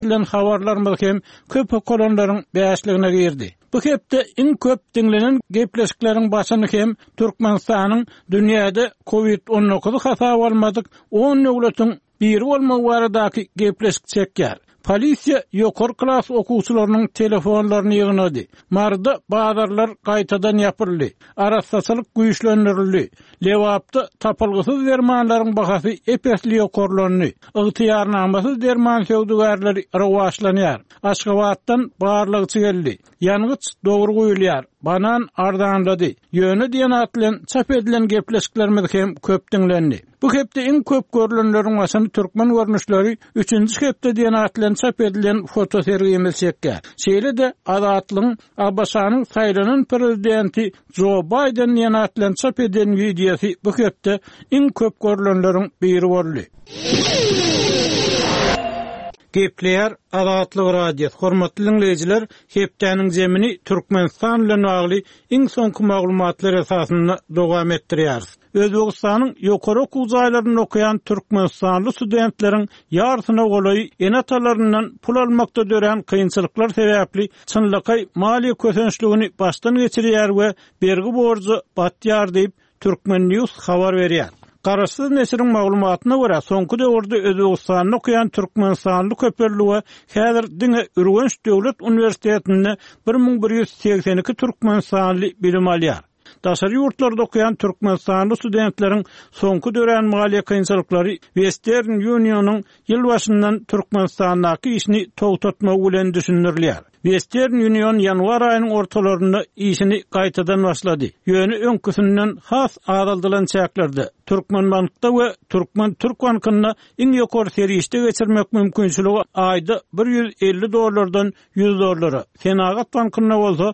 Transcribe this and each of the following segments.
bilen habarlarymyz hem köp kolonlaryň bäşligine girdi. Bu hepde iň köp dinlenen gepleşikleriň başyny hem Türkmenistanyň dünýäde COVID-19 hasap almadyk 10 nöwletin biri bolmagy baradaky gepleşik çekýär. Polisiýa ýokary klas okuwçylarynyň telefonlaryny ýygnady. Marda bazarlar gaýtadan ýapyldy. Arasaçylyk güýçlendirildi. Lewapda tapylgysyz dermanlaryň bahasy epesli ýokarlandy. Ygtyýarnamasyz derman söwdügärleri rawaşlanýar. Aşgabatdan barlygçy geldi. Ýanygyç dogry goýulýar. Banan ardanlady. Ýöne diýen atlan çap edilen gepleşiklerimiz hem köp dinlendi. Bu hepde iň köp görülenleriň başyny türkmen görnüşleri 3-nji hepde diýen atlan çap edilen foto sergimiz çekýär. Şeýle de Azatlyň Abbasanyň saýlanan prezidenti Joe Biden diýen atlan çap edilen videosy bu hepde iň köp görülenleriň biri boldy. Gepler Azatlyk radio. Hormatly dinleyijiler, hepdeniň jemini Türkmenistan bilen bagly iň soňky maglumatlar esasynda dowam etdirýär. Özbegistanyň ýokary okuw jaýlaryny okuyan türkmenistanly studentleriň ýarsyna golay enatalaryndan pul almakda dören kynçylyklar sebäpli çynlyky maliýe kösençligini başdan geçirýär we bergi borjy batýar diýip Türkmen News habar berýär. Garaşsyz nesiriň maglumatyna görä, soňky döwürde Özbegistanyň okuyan türkmenistanly köpellige häzir diňe Ürgenç Döwlet Uniwersitetinde 1182 türkmenistanly bilim alýar. Daşary ýurtlarda okuyan türkmenistanly studentleriň soňky dören maliýe kynçylyklary Western Union'yň ýyl başyndan Türkmenistandaky işini togtatmak bilen düşünülýär. Western Union ýanwar aýynyň ortalarynda işini gaýtadan başlady. Ýöne öňküsünden has araldylan çäklerdi. Türkmen bankda we Türk bankyna iň ýokary serişde geçirmek mümkinçiligi aýda $150 $100. Senagat bankyna bolsa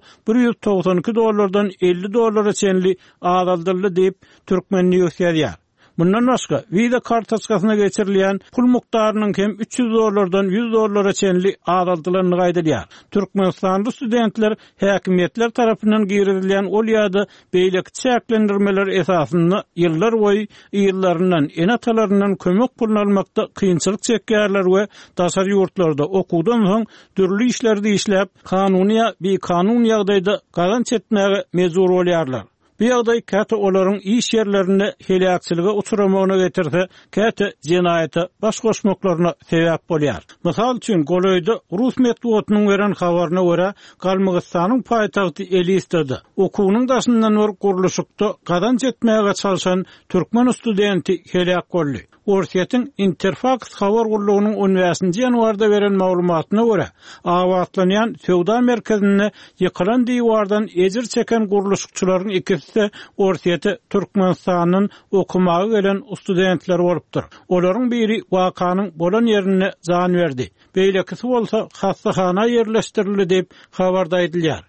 $192 $50 çenli araldyldy diýip Türkmen News ýazýar. Bundan başga viza kartoçkasyna geçirilýän pul mukdarynyň hem $300 $100 çenli araldylygyny gaýdylýar. Türkmenistanly studentler häkimetler tarapyndan girilýän ol ýa-da beýleki çäklendirmeler esasynda ýyllar boýy ýyllaryndan enatalaryndan kömek pulunu almakda kynçylyk çekýärler we daşary ýurtlarda okuwdan soň dürli işlerde işläp kanun ýagdaýda gazanç etmäge mejbur bolýarlar. Bu ýagdaý käte olaryň iş ýerlerinde helakçylyga uçuramagyna getirse, käte jenaýata baş goşmaklaryna sebäp bolýar. Mysal üçin Goloýda Rus medeniýetiniň beren habaryna görä, Galmygystanyň paýtagty Elistada okuwynyň daşyndan bir guruluşykda gazanç etmäge çalışan türkmen studenti helak boldy. Orsiýetiň Interfax habar gurulugynyň 10-nji ýanwarda beren maglumatyna görä, awatlanýan sowda merkezine ýykylan diýwardan ejir çeken guruluşçylaryň ikisi Orsiýeti Türkmenistanyň okumagy gelen studentler bolupdyr. Olaryň biri wakanyň bolan ýerine jan berdi. Beýlekisi bolsa hastahana ýerleşdirildi diýip habarda edilýär.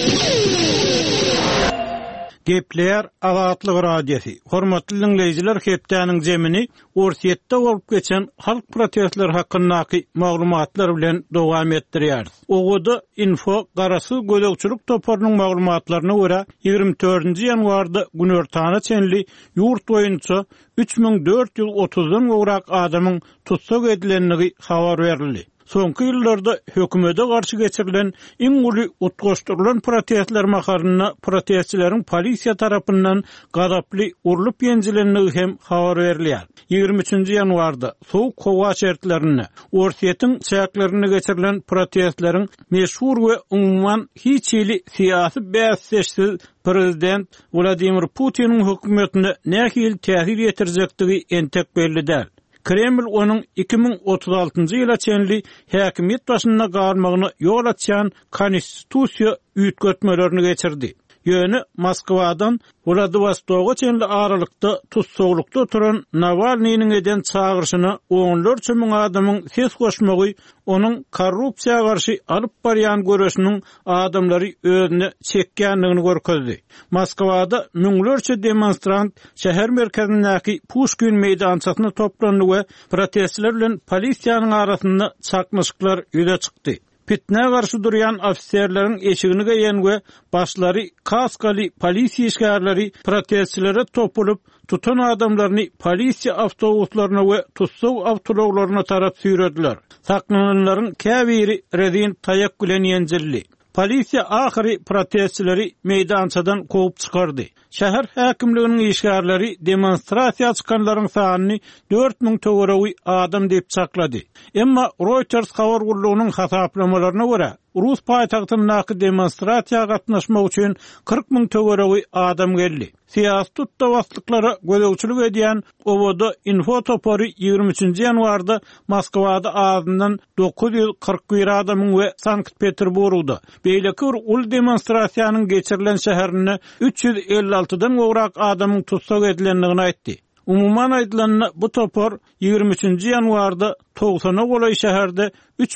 Gepler Azatlyk radiosi. Hormatly dinleyijiler, hepdeniň jemini Orsiýetde bolup geçen halk protestleri hakyndaky maglumatlar bilen dowam etdirýär. Oguda info garasy gölegçilik toparynyň maglumatlaryna görä 24-nji ýanwarda Günörtana çenli ýurt boýunça 3430-dan gowrak adamyň tutsak edilenligi habar berildi. Soňky ýyllarda hökümete garşy geçirilen iň uly utgaşdyrylan protestler makaryna protestçileriň polisiýa tarapyndan gadaply urulyp ýenjilenligi hem habar berilýär. 23-nji ýanwarda Sowuk Howa şertlerini Orsiýetiň çäklerini geçirilen protestleriň meşhur we umumyň hiç ýyly syýasy bäsleşsiz prezident Vladimir Putiniň hökümetine nähil täsir ýetirjektigi entek belli däl. Kreml onun 2036-njy ýyla çenli häkimet başyna garmagyny ýol açýan konstitusiýa üýtgetmelerini geçirdi. Ýöne Moskwadan Vladivostoga çenli aralykda tutsaglykda oturan Navalnyň eden çağırşyna onlarça müň adamyň ses goşmagy onuň korrupsiýaga garşy alyp barýan göreşiniň adamlary özüne çekýänligini görkezdi. Moskwada müňlerçe demonstrant şäher merkezindäki Pushkin meýdançasyna toplandy we protestçiler bilen polisiýanyň arasynda çakmyşyklar ýüze çykdy. fitne garşy durýan ofisierleriň eşigini geýen we başlary kaskaly polisiýa işgärleri protestçilere topulup tutan adamlaryny polisiýa awtobuslarına we tutsag awtologlaryna tarap süýrediler. Saklananlaryň käbiri Redin taýak bilen ýenjildi. Polisiýa ahiri protestçileri meydançadan kovup çykardy. Şäher häkimliginiň işgärleri demonstrasiýa çykanlaryň sanyny 4000 töwerewi adam diýip çaklady. Emma Reuters habar gurulugynyň hasaplamalarına görä Rus paýtagtyndaky demonstrasiýa gatnaşmak üçin 40.000 töwerewi adam geldi. Siýasat tutdawastlyklary gözegçilik edýän Ovoda Info topory 23-nji ýanwarda Moskwada azyndan 941 adamyň we Sankt-Peterburgda beýleki bir ul demonstrasiýanyň geçirilen şäherine 356-dan gowrak adamyň tutsak edilendigini aýtdy. Umuman aýdylan bu topor 23-nji ýanwarda 90-a goly şäherde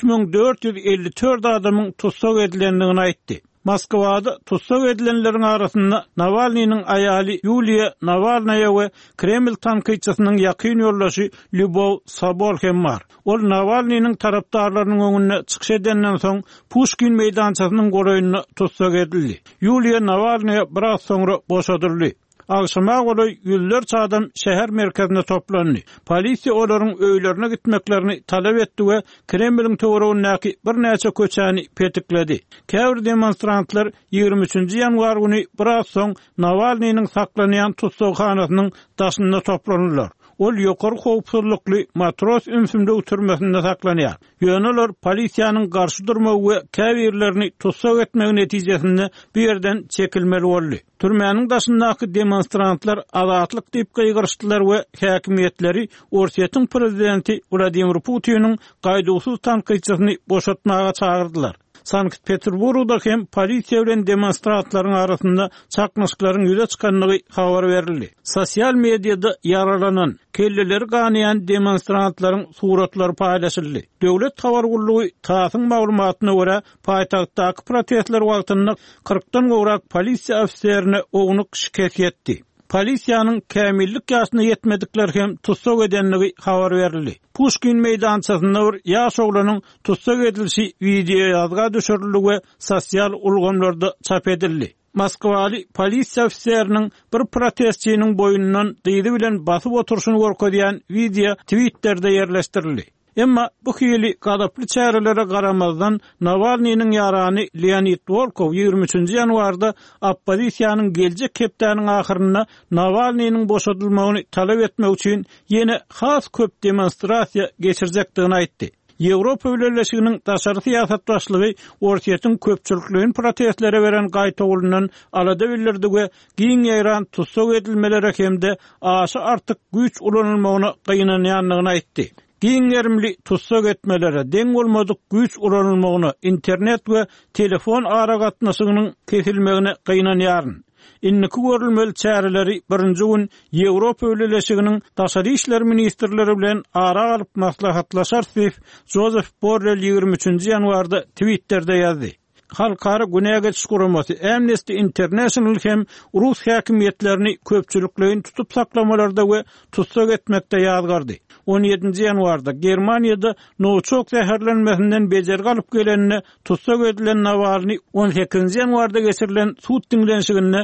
3454 adamyň tutsak edilendigini aýtdy. Moskwada tutsak edilenleriň arasynda Navalnyň aýaly Yulia Navalnaya we Kreml tanqidçisynyň ýakyn ýoldaşy Lyubov Sabol hem bar. Ol Navalnyň tarapdarlarynyň öňüne çykyş edenden soň Pushkin meýdançasynyň goraýyna tutsak edildi. Yulia Navalnaya biraz soňra boşadyldy. Agşama goly ýüzlerçe adam şäher merkezine toplandy. Polisiýa olaryň öýlerine gitmeklerini talap etdi we Kremliň töweregindäki bir näçe köçäni petikledi. Käbir demonstrantlar 23-nji ýanwar güni biraz soň Navalnyň saklanýan tutsakxanasynyň daşynda toplandylar. Ol ýokary howpsuzlykly matros ümsümde türmesinde saklanýar. Ýöneler polisiýanyň garşy durmagy we käbirlerini tutsak etmegi netijesinde bir ýerden çekilmeli boldy. Türmäniň daşyndaky demonstrantlar azatlyk diýip gaýgyrşdylar we häkimetleri Orsiýatyň prezidenti Vladimir Putin'in gaýdusuz tanqidçisyny boşatmaga çağırdylar. Sankt-Peterburgda hem polisiýa bilen demonstrantlaryň arasynda çaknaşyklaryň ýüze çykanlygy habar berildi. Sosial mediada yaralanan, kelleleri ganyýan demonstrantlaryň suratlary paýlaşyldy. Döwlet habar gurulugy taýyň maglumatyna görä paýtagtdaky protestler wagtynda 40-dan gowrak polisiýa ofisierine ognuk şikayet etdi. Polisiýanyň kämillik ýaşyna ýetmedikler hem tutsak edenligi habar berildi. Pushkin meýdançasynda bir ýaş oglanyň tutsak edilişi video ýazga düşürildi we sosial ulgamlarda çap edildi. Moskwaly polisiýa ofisieriniň bir protestçiniň boýundan dyýdy bilen basyp oturşyny görkezýän video Twitter'de ýerleşdirildi. Emma bu hili gadaply çärelere garamazdan Navalnyň ýarany Leonid Volkov 23-nji ýanwarda oppozisiýanyň geljek kepdäniň ahyryna Navalnyň boşadylmagyny talap etmek üçin ýene has köp demonstrasiýa geçirjekdigini aýtdy. Ýewropa Birleşiginiň daşary siýasat başlygy Orsiýatyň köpçülikligini protestlere beren gaýtagulundan alada bildirdi we giň ýaran tutsak edilmelere hemde aşy artyk güýç ulanylmagyna gynanýanlygyny aýtdy. Giňerimli tutsak etmelere deň bolmadyk güýç ulanylmagyna internet we telefon ara gatnaşygynyň kesilmegine gynanýaryn. Inniki görülmeli çäreleri birinji gün Ýewropa Birleşiginiň daşary işler ministrleri bilen ara alyp maslahatlaşar Joseph Borrell 23-nji ýanwarda Twitter'de ýazdy. Halkara Güney geçiş guramasy Amnesty International hem Rus häkimetlerini köpçüliklerini tutup saklamalarda we tutsak etmekde ýazgardy. 17-nji ýanwarda Germaniýada noçok zäherlenmesinden bejer galyp gelenine tutsak edilen Navalny 18-nji ýanwarda geçirilen sud diňlenşigine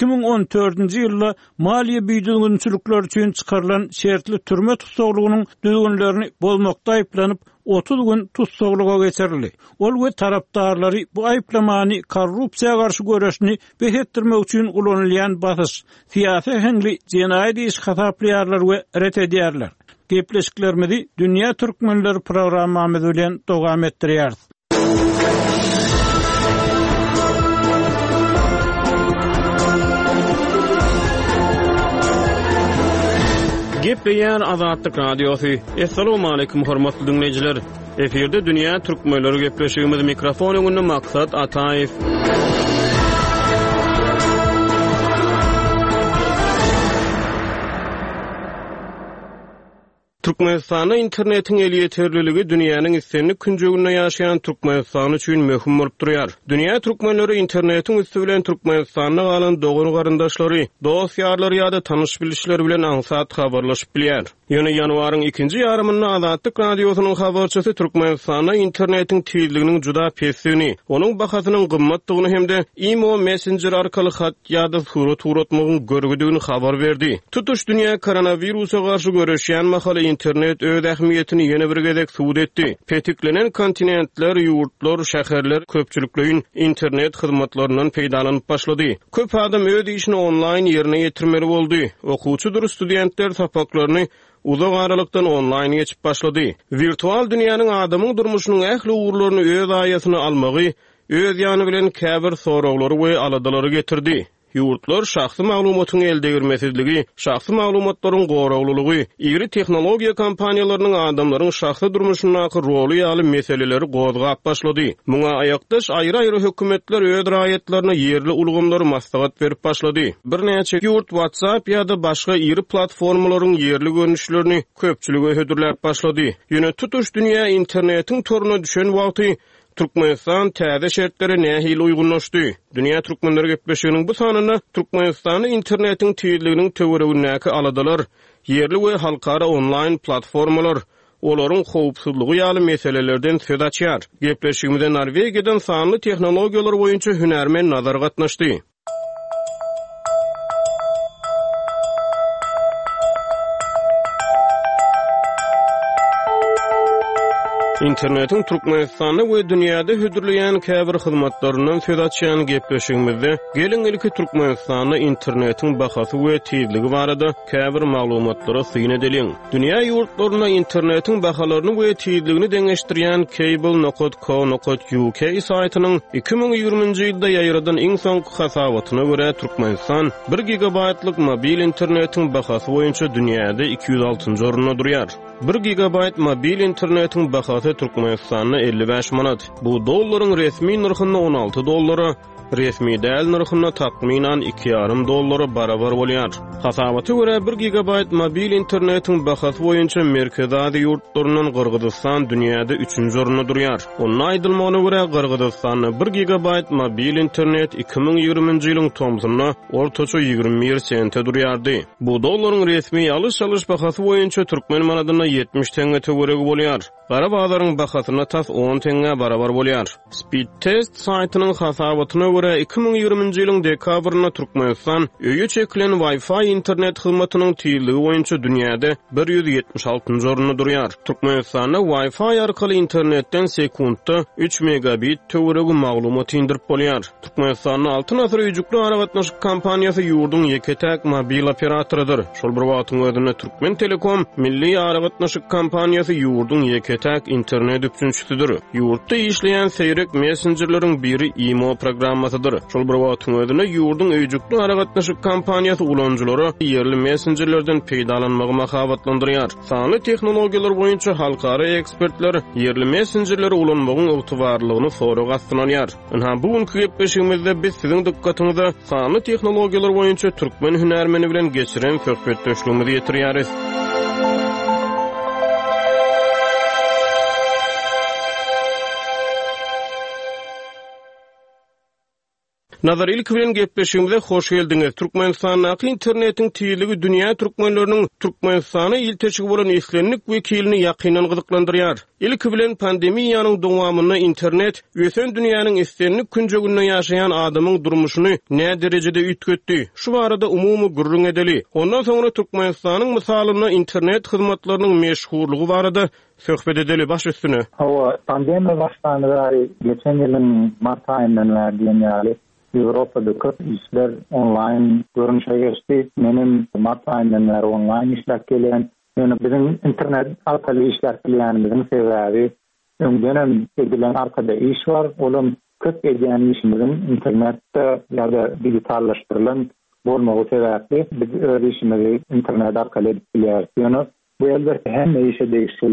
2014-nji ýylda maliýe büýdürgünçilikler üçin çykarylan şertli türme tutsaklygynyň düzgünlerini bozmakda aýplanyp 30 gün tutsaklyga geçirildi. Ol we tarapdarlary bu aýplamany korrupsiýa garşy göreşini behetdirmek üçin ulanylýan basyş, siýasy hengli jenaýat iş hasaplaýarlar we ret edýärler. Gepleşiklerimizi Dünya Türkmenleri programmamyz bilen dowam etdirýäris. Gepleýän Azatlyk Radiosu. Assalamu alaykum hormatly dinleýijiler. Eferde Dünya Türkmenleri gepleşigimiz mikrofon öňünde maksat Ataýew. Türkmenistanda internetin eli yeterliligi dünýäniň islenlik künjeginde ýaşaýan Türkmenistan üçin möhüm bolup durýar. Dünýä türkmenleri internetin üstü bilen Türkmenistanda galan dogry garyndaşlary, dost ýarlary ýa-da tanyş bilişleri bilen aňsat habarlaşyp bilýär. Ýöne ýanwaryň 2-nji ýarymynda Azatlyk radiosynyň habarçysy Türkmenistanda internetiň tezliginiň juda pesini, onuň bahasynyň gymmatdygyny hemde imo messenger arkaly hat ýa-da surat uratmagyň görgüdigini habar berdi. Tutuş dünýä koronawirusa garşy görüşýän mahaly internet öz ähmiýetini ýene bir gezek suwd etdi. Petiklenen kontinentler, ýurtlar, şäherler köpçülikleýin internet hyzmatlarynyň peýdalanyp başlady. Köp adam öz işini online ýerine ýetirmeli boldy. Okuwçydyr, studentler sapaklaryny uzak aralykdan online geçip başlady. Virtual dünýäniň adamyň durmuşynyň ähli uğurlaryny öz aýasyna almagy, öz ýany bilen käbir soraglary we aladalary getirdi. Ýurtlar şahsy maglumatyň elde girmesizligi, şahsy maglumatlaryň goraglulugy, iri tehnologiýa kompaniýalarynyň adamlaryň şahsy durmuşyna roly ýaly meseleleri gozgap başlady. Muňa aýakdaş aýry-aýry hökümetler öz raýatlaryna ýerli ulgamlary maslahat berip başlady. Bir näçe ýurt WhatsApp ýa-da başga iri platformalaryň ýerli görnüşlerini köpçüligi hödürläp başlady. Ýöne tutuş dünýä internetiň toruna düşen wagty Türkmenistan täze şertlere nähili uygunlaşdy. Dünýä türkmenleri gepleşiginiň bu sanyna Türkmenistany internetiň tezliginiň töweregindäki aladalar, ýerli we halkara online platformalar, olaryň howpsuzlygy ýaly meselelerden söz açýar. Gepleşigimizde Norwegiýadan sanly tehnologiýalar boýunça hünärmen nazar gatnaşdy. Internetin Türkmenistanda we dünýäde hödürleýän käbir hyzmatlarynyň söz açýan gepleşigimizde gelin ilki Türkmenistanda internetin bahasy we tezligi barada käbir maglumatlara syň edeliň. Dünýä ýurtlaryna internetin bahalaryny we tezligini deňeşdirýän cable.co.uk saýtynyň 2020-nji ýylda ýaýradan iň soňky hasabatyna görä Türkmenistan 1 gigabaytlyk mobil internetiň bahasy boýunça dünýäde 206-njy orunda durýar. 1 gigabayt mobil internetin bahasy Türkmenistanda 55 manat. Bu dollaryň resmi narhyna 16 dollara, resmi däl narhyna takminan 2,5 dollara barabar bolýar. Hasabaty görä 1 gigabayt mobil internetiň bahasy boýunça merkezadi ýurtlarynyň Kırgızstan dünýäde 3-nji orunda durýar. Onun aýdylmagyna görä Kırgızstanda 1 gigabayt mobil internet 2020-nji ýylyň tomsyna ortaça 21 sente durýardy. Bu dollaryň resmi alış bahasy boýunça türkmen manadyna 70 tenge töweregi bolýar. Gara bazaryň bahasyna tas 10 tenge barabar bolýar. Speed Test saýtynyň hasabatyna görä 2020-nji ýylyň dekabryna Türkmenistan öýe çekilen Wi-Fi internet hyzmatynyň tezligi boýunça dünýäde 176-njy orunda durýar. Türkmenistanda Wi-Fi arkaly internetden sekundda 3 megabit töweregi maglumat indirip bolýar. Türkmenistanyň Altyn Asr üjükli aragatnaşyk kompaniýasy ýurdun ýeketäk mobil operatorydyr. Şol bir wagtyň özünde Türkmen Telekom milli aragatnaşyk kompaniýasy ýurdun ýeketäk internet üçinçisidir. Ýurtda işleýän seýrek messengerleriň biri imo programmasydyr. Şol bir wagtyň özünde ýurdun üjükli aragatnaşyk kompaniýasy ulanjylary ýerli messengerlerden peýdalanmagy mahabatlandyrýar. Sanly tehnologiýalar boýunça halkara ekspertler ýerli messengerleri ulanmagyň ygtybarlygyny soragy astynalýar. Ynha bugünkü gepleşigimizde biz siziň dikkatyňyza sanly tehnologiýalar boýunça türkmen hünärmeni bilen geçiren söhbetdeşligimizi ýetirýäris. Nazar ilk bilen gepleşigimizde hoş geldiňiz. Türkmenistanyň internetiň tezligi dünýä türkmenleriniň Türkmenistana ilteçigi bolan islenlik wekilini ýakynan gyzyklandyrýar. Ilk bilen pandemiýanyň dowamyna internet ösen dünýäniň islenlik künjeginde ýaşaýan adamyň durmuşyny nä derejede ütgetdi. Şu barada umumy gurrun edeli. Ondan soňra Türkmenistanyň misalyna internet hyzmatlarynyň meşhurlugy barada söhbet edeli baş üstüne. Hawa pandemiýa başlanýar geçen ýylyň mart aýyndan berdiň ýaly Avrupa'da köp işler online görünüşe geçti. Benim mart ayından beri online işler gelen. Yani bizim internet arkalı işler gelen sebebi dönem edilen arkada iş var. Onun köp edilen işimizin internette ya da dijitallaştırılan bolmagy sebebi biz öyle işimizi internet arkalı biliyorsunuz. Bu elbette hem işe değiştiler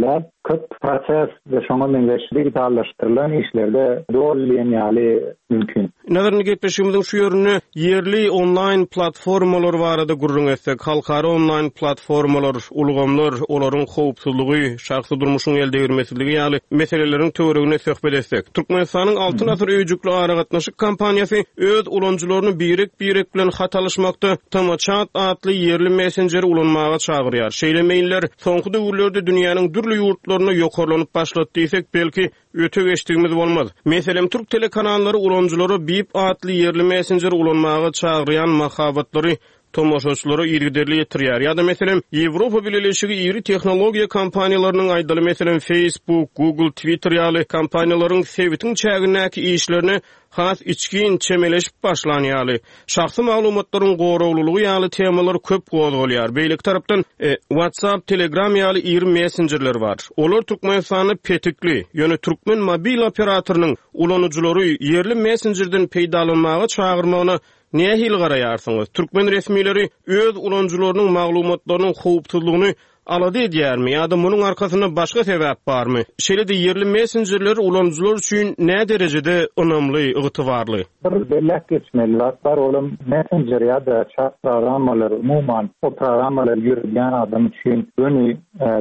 köp proses ve şoňa meňe digitallaşdyrylan işlerde doğrulayan ýaly mümkin. Näzerine gepleşigimiziň şu ýörüne yerli online platformalar barada gurrun etsek, halkara online platformalar, ulgamlar, olaryň howpsuzlygy, şahsy durmuşyň elde girmesiligi ýaly meseleleriň töweregine söhbet etsek. Türkmenistanyň altyn asyr öýjükli aragatnaşyk kampanýasy öz ulanjylaryny birek bilen hatalaşmakda Tamaçat adly yerli messenger ulanmaga çagyrýar. Şeýlemeýinler soňky döwürlerde dünýäniň dürli ýurtlaryna ýokarlanyp başlady diýsek belki öte geçdigimiz bolmaz. Meselem Türk telekanallary ulanjylary BIP adly yerli messenger ulanmaga çagyrýan mahabatlary tomoşaçylara irgiderli ýetirýär. Ýa-da meselem Ýewropa Birleşigi iri tehnologiýa kompaniýalarynyň aýdaly meselem Facebook, Google, Twitter ýaly kompaniýalaryň sevitiň çägindäki işlerini has içkin çemeleşip başlanýaly. Şahsy maglumatlaryň goraglylygy ýaly temalar köp gozgalýar. Beýlik tarapdan WhatsApp, Telegram ýaly iri messengerler bar. Olar Türkmenistany petikli, ýöne Türkmen mobil operatorynyň ulanjylary yerli messengerden peýdalanmaga çagyrmagyna näme hil garaýarsyňyz? Türkmen resmileri öz ulanjylarynyň maglumatlarynyň howpsuzlygyny alady edýärmi? Ýa-da munyň arkasyna başga sebäp barmy? Şeýle-de yerli messengerler ulanjylar üçin nä derejede önämli, ygtybarly? Bir bellek geçmeli var olam messenger ýa-da chat programmalar umumyň o programmalar ýürüyen adam üçin öňe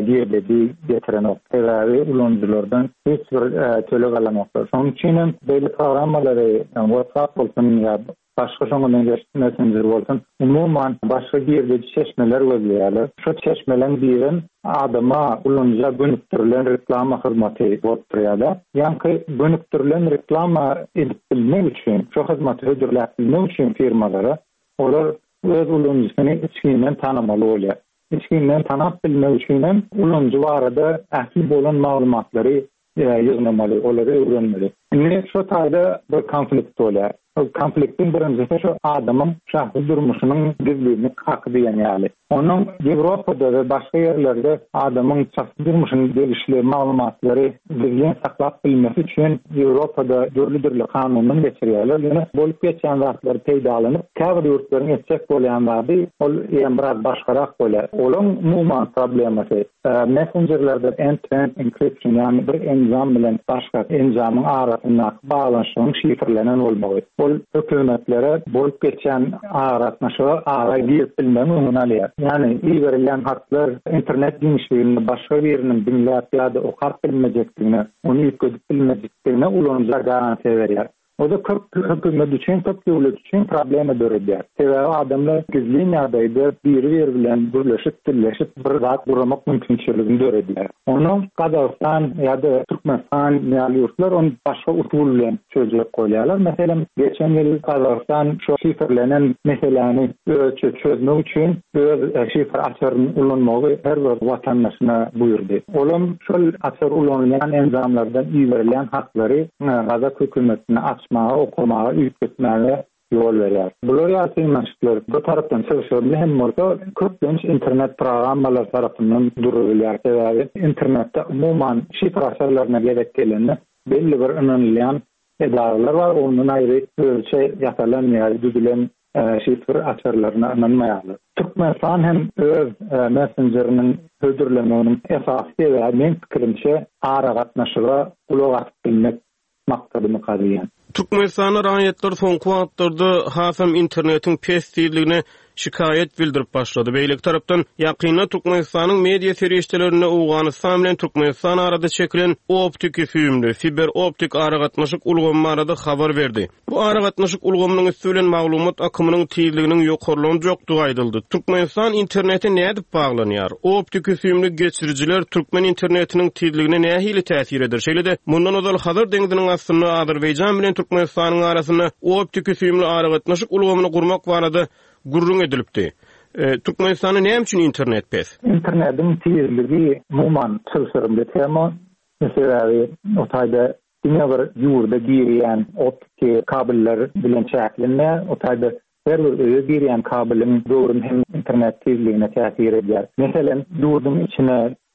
getiren oktawy ulanjylardan hiç bir tölek alamakda. Şonuň üçin beýle programmalary WhatsApp bolsun ýa-da başga şoňa messenger bolsun umumyň başga ýerde seçmeler gözleýärler. Şu seçmeleň birin adama ulanjyla bönüktirilen reklama hyzmaty bolup durýar. Ýani bönüktirilen reklama edip bilmek üçin, şu hyzmaty ödürläp bilmek üçin firmalara olar öz ulanjysyny içkinden tanamaly bolýar. İçkinden tanap bilmek üçin ulanjy barada ähli bolan maglumatlary ýygnamaly, olary öwrenmeli. Indi şu taýda bir konflikt bolýar. O konfliktin birincisi şu adamın şahsy durmuşynyň gizliliğini hakkı diýen ýaly. Onuň Ýewropada we başga ýerlerde adamyň şahsy durmuşynyň gelişli maglumatlary gizli saklap bilmesi üçin Ýewropada dörli kanunyny geçirýärler. Ýöne bolup geçen wagtlary peýdalanyp, käbir ýurtlaryň etjek bolýan wagty ol ýa biraz başgarak bolýar. Olaň umumyň problemasy messengerlerde end-to-end encryption ýani bir enzam bilen başga enzamyň arasyna baglanşygyň şifrelenen bolmagy. Ol hökümetlere bolup geçen aratnaşyga ara girip bilmemi öňüne. Yani iyi verilen haklar internet genişliğini başka birinin dinleyip ya da okar bilmeyecekliğine, onu yükledip bilmeyecekliğine ulanıcılar garanti veriyor. O da hükümet için, köp devlet için probleme dörediyor. Sebebi adamlar gizli neredeydi bir bilen birleşip bir zat vurmak mümkünçülüğünü dörediyor. Onun Kazakistan ya da Türkmenistan meali yurtlar onu başka usulüyle çözecek koyuyorlar. Mesela geçen yıl Kazakistan şu şifrelenen meseleni çözmek için şifre açarının ulanmağı her bir vatandaşına buyurdu. Olam şu açar ulanlayan enzamlardan iyi verilen hakları Kazak hükümetine açmağa, okumağa, yükletmeye yol verir. Bunlar yasaymışlar. Bu taraftan çalışıyor. Hem orada çok genç internet programmalar tarafından duruluyor. Yani internette umuman şifre açarlarına gerek geleni belli bir önerilen edalar var. Onun ayrı yaparlanmıyor. Düzülen şifre açarlarına önlenmeyalı. Türkmenistan hem öz messengerinin ödürlemeğinin esası ve men fikrimçe aragatnaşıga ulogat bilmek maksadymy gaýýan. Türkmenistana raýatlar soňky wagtlarda hasam internetin pestirligine şikayet bildirip başladı. Beýlik tarapdan ýakynda Türkmenistanyň media serişçilerine Awganistan bilen Türkmenistan arada çekilen optik süýümli fiber optik aragatnaşyk ulgamy arada habar berdi. Bu aragatnaşyk ulgamynyň üstülen maglumat akymynyň tezliginiň ýokarlanyp jokdugy aýdyldy. Türkmenistan interneti näde baglanýar? Optik süýümli geçirjiler Türkmen internetiniň tezligine nähili täsir eder? Şeýle-de mundan ozal Hazar deňdiniň aslynda Azerbaýjan bilen Türkmenistanyň arasynda optik süýümli aragatnaşyk ulgamyny gurmak barada gurrun edilipdi. Türkmenistan'da näme üçin internet pes? İnternetin tezligi umuman çylsyrymly tema. Mesela o taýda dünýä bir ýurda girýän optik kabeller bilen çäklenme, o taýda her bir öýe girýän kabelyň döwrün hem internet tezligine täsir edýär. Mesela ýurdun içine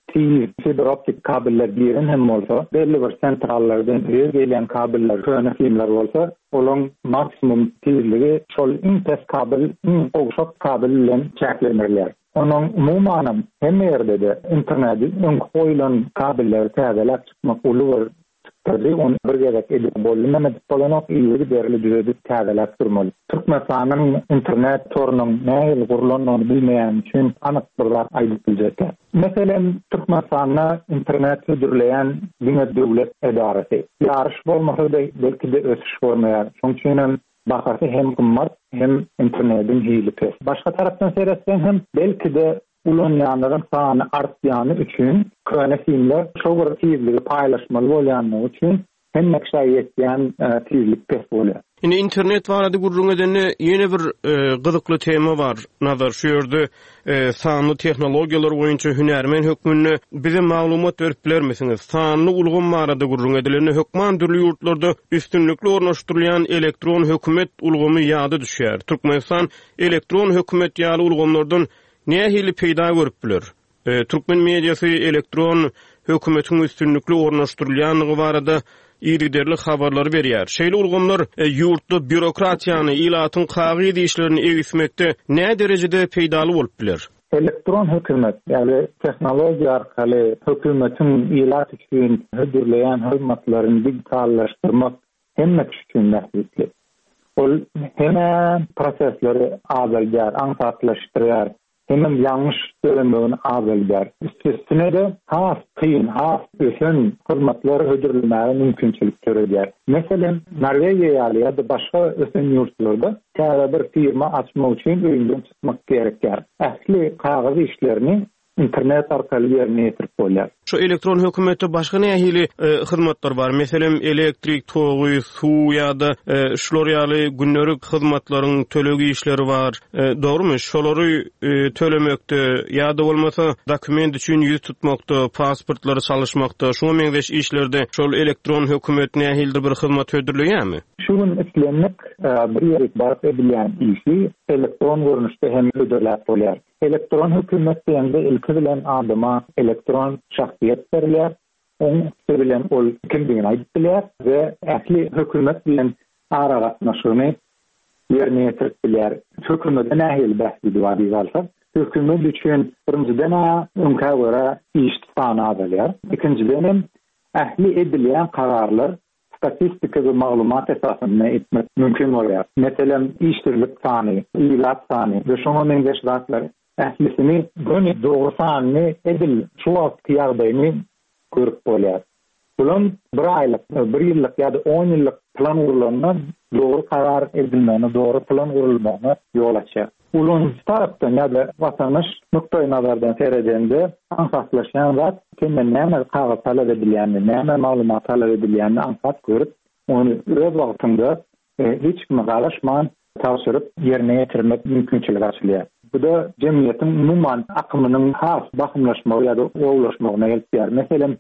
fiber optik kabeller bilen hem bolsa, belli bir sentrallardan gelen kabeller, köne filmler bolsa, olan maksimum tezligi şol intes kabel, oğuşak kabel bilen çeklenirler. Onun umumanım hem yerde de internetin koyulan kabeller täzeläp çıkmak olur. Tabii onu bir gerek edip bolmamak bolanok iyi derli düzeyde täzeläp durmaly. Türkmenistan'ın internet torunun nähili gurulanyny bilmeýän üçin anyk birler aýdyp biljekler. Meselem Türkmenistan'da internet düzleýän diňe döwlet edarasy. Ýarış bolmasa da belki de ösüş bolmaýar. Şoň üçin bahasy hem gymmat hem internetin hili pes. Başga tarapdan seyretsem hem belki de ulanýanlaryň sany artýany üçin köne filmler şol tezligi paýlaşmaly bolýany üçin hem maksatýan tezlik pes bolýar. Indi internet barada gurrun edeni yeni bir gyzykly tema var. Nazar şu ýerde sanly tehnologiýalar boýunça hünärmen hökmünde bize maglumat berip bilermisiniz? Sanly ulgum barada gurrun edilen hökman türlü ýurtlarda üstünlikli ornaşdyrylýan elektron hökümet ulgumy ýady düşýär. Türkmenistan elektron hökümet ýaly ulgumlardan nähili peýda görüp biler? Türkmen mediasy elektron hökümetiň üstünlikli ornaşdyrylýanlygy barada ýerli habarlary berýär. Şeýle ulgumlar ýurtda bürokratiýany, ilatyň kagy işlerini egismekde nä derejede peýdaly bolup biler? Elektron hökümet, ýani tehnologiýa arkaly hökümetiň ilat üçin hödürleýän hyzmatlaryny digitallaşdyrmak hemme üçin mähsuply. Ol hemme prosesleri azalýar, aňsatlaşdyrýar. Hemen yanlış dönemlerini azalýar. Üstüne de has kıyın, has ösen hizmetler hödürülmäge mümkinçilik görýär. Meselen Norvegiýa ýaly da başga ösen ýurtlarda täze bir firma açmak üçin öýünden çykmak gerekýär. Ähli kagazy işlerini internet arkaly ýerine ýetirip bolýar. Şu elektron hökümette başga nähili hyzmatlar bar. Meselem elektrik, togy, suw ýa-da şular ýaly günnerik hyzmatlaryň tölegi işleri bar. Dogrymy? Şolary tölemekde ýa-da bolmasa dokument üçin ýüz tutmakda, pasportlary çalışmakda, şoňa meňzeş işlerde şol elektron hökümet nähildir bir hyzmat ödürleýärmi? Şunun islenmek bir ýere barıp edilýän işi elektron görnüşde hem ödürläp bolýar. Elektron hökümet diýende ilki bilen adama elektron şahsiýet berilýär. Oň bilen ol kimdigini aýdylýar we ähli hökümet bilen ara gatnaşygyny ýerine ýetirip bilýär. Hökümet nähili bähsidi bar diýilse, hökümet üçin birinjiden öňkä görä iş tutany azalýar. Ikinciden ähli edilýän kararlar statistika ve maglumat esasında etmek mümkün bolýar. Meselem iştirlik sany, ilat sany we şoňa meňzeş zatlar ählisini göni dogry sany edil şu wagt ýagdaýyny görüp bolýar. Bulan bir aýlyk, bir ýyllyk ýa-da 10 ýyllyk plan urulandan dogry karar edilmeni, dogry plan urulmagyna ýol açar. Ulun tarapdan ýa-da watanyş nukdaý nazardan seredende ansatlaşan zat kimden näme kagaz talap edilýänini, näme maglumat talap edilýänini ansat görüp, onu öz wagtynda hiç kime garaşman tapşyryp ýerine ýetirmek mümkinçiligi açylýar. Bu da cemiyetiň umumyň akymynyň has bakymlaşmagy ýa-da oglaşmagyna gelýär. Meselem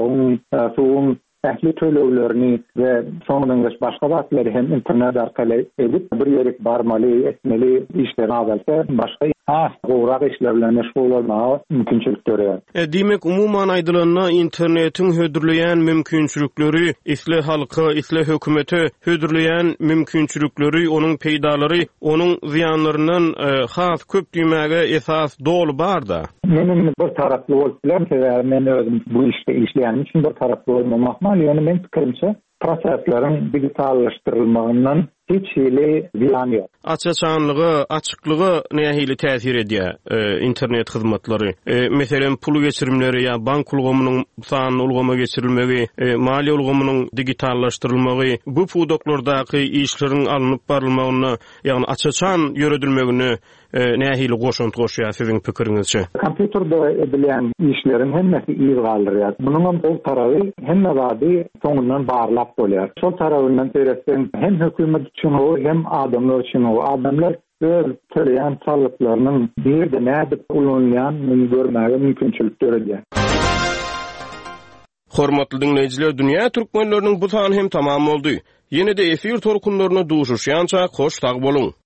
suwun ähli töleglerini we soňdan başga wagtlary hem internet arkaly edip bir ýere barmaly, etmeli işleri azalsa başga gowrak işler bilen meşgul bolmagy mümkinçilik görýär. Diýmek umumyň aýdylanyna internetiň hödürleýän mümkinçilikleri, isle halka, isle hökümete hödürleýän mümkinçilikleri, onuň peýdalary, onuň ziýanlaryndan has köp diýmäge esas dolu barda. Menin bir taraply bolup bilen, men özüm bu işte işleýän üçin bir taraply bolmamak mal, ýöne men pikirimçe proseslerin digitallaşdyrylmagyndan hiç hili ziyan yok. Açıkçanlığı, açıklığı nähili täsir edýär internet hyzmatlary. Meselem pul geçirimleri ya bank ulgamynyň sanyny ulgama geçirilmegi, maliýe ulgamynyň digitallaşdyrylmagy, bu pudoklardaky işleriň alınıp barylmagyny, ýagny açıkçan ýöredilmegini nähili goşunt goşýar siziň pikiриňizçe? Kompýuterde edilen işlerin hemmesi iyi galdyryar. Bunyň ol tarapy hemme wady soňundan barlap bolýar. Şol tarapyndan seýretsen hem hökümet üçin hem adamlar üçin adamlar öz töleýän çallyklarynyň bir de näde ulanýanyny görmäge mümkinçilik görýär. Hormatly dinleýijiler, dünýä türkmenleriniň bu sany hem tamam boldy. Ýene-de efir torkunlaryna duşuşýança hoş tag bolun.